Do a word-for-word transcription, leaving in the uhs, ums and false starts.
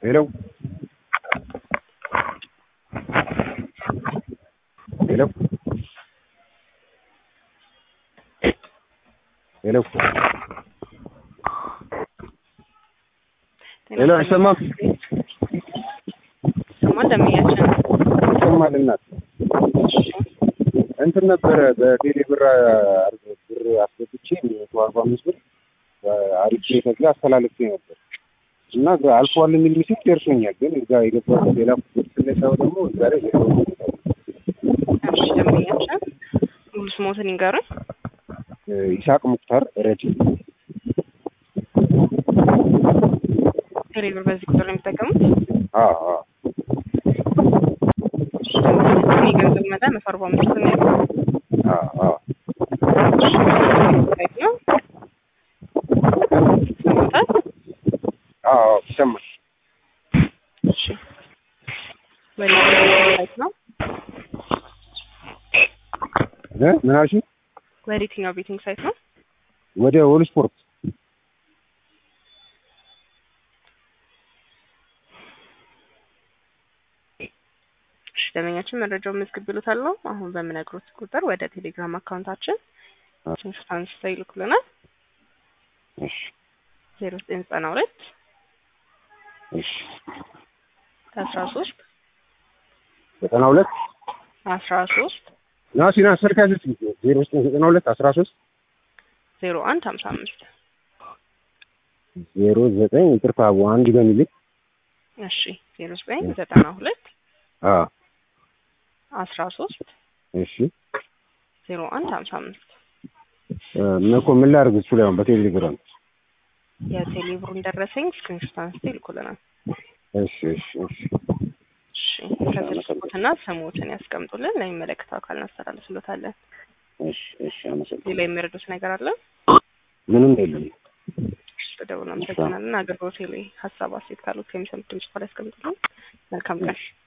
Hello. Hello. Hello. Hello, አይሰማም? ሰማን ደምያችን ይሰማል እናት እንትን ነበረ በቴሌ ብር ብር አስገብቼ መቶ አርባ አምስት ብር አሪፍ ከዛ አስተላልፌ ነበር እና አልፏል የሚል ሚስጥር ደርሶኛል። ግን እዛ የገባው ሌላ ቁጥር ስለሰው ደግሞ ዛሬ እሺ ደምያችን ሙሉ ስሞትን ይንገሩኝ። ኢሳቅ ሙክታር ረጂ ቴሌ ብር በዚህ ቁጥር ነው የሚጠቀሙት? አዎ አዎ ገንዘብ መጠን መቶ አርባ አምስት ብር ነው። አዎ አዎ ነው አዎ ሰማሽ? እሺ ወዴት ነው? እ ምን አልሽኝ? ወዴትኛው ቤቲንግ ሳይት ነው? ወደ ኦል ስፖርት። ደመኛችን መረጃውን መዝግብሉታል ነው። አሁን በምነግሮት ቁጥር ወደ ቴሌግራም አካውንታችን ትራንስፈር ይልኩልናል። እሺ ዜሮ ዘጠኝ ዘጠና ሁለት እሺ አስራ ሶስት ዘጠና ሁለት አስራ ሶስት ናሲና ሰርካዝት ዜሮ ዘጠኝ ዘጠና ሁለት አስራ ሶስት ዜሮ አንድ ሀምሳ አምስት ዜሮ ዘጠኝ ይቅርታ አንድ በሚል እሺ ዜሮ ዘጠኝ ዘጠና ሁለት አ አስራ ሶስት እሺ ዜሮ አንድ ሀምሳ አምስት መኮ ምን ላድርግ? እሱ ላይ አሁን በቴሌግራም የቴሌብሩን ደረሰኝ ስክሪንሾት አንስተው ይልኩልናል። እሺ እሺ እሺ እሺ ከስልክዎትና ስሞትን ያስቀምጡልን፣ ለሚመለከተው አካል እናስተላልፍሎታለን። እሺ እሺ አመሰግናለሁ። ሌላ የሚረዱት ነገር አለ? ምንም የለም። እሺ ደውለን አመሰግናለን። አገልግሎት ላይ ሀሳብ አስተያየት ካሉት የሚሰሙት ድምጽ ካለ ያስቀምጡልን። መልካም ቀን።